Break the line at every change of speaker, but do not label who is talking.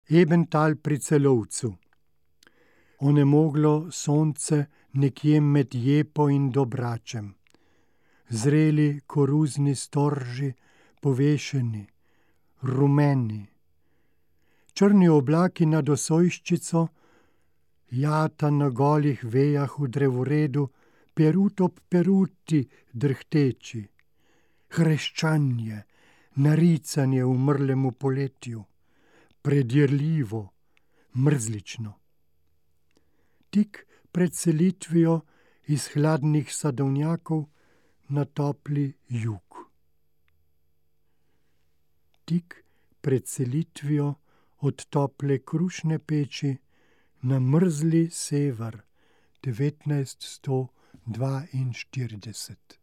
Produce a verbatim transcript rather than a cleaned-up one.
Ebental pri Celovcu. Onemoglo sonce nekje med Jepo in Dobračem. Zreli koruzni storži, povešeni, rumeni. Črni oblaki nad Osojščico, jata na golih vejah v drevoredu, perut ob peruti drhteči. Hreščanje, naricanje umrlemu poletju, predirljivo, mrzlično. Tik pred selitvijo iz hladnih sadovnjakov na topli jug. Tik pred selitvijo od tople krušne peči na mrzli sever devetnajststo dvainštirideset.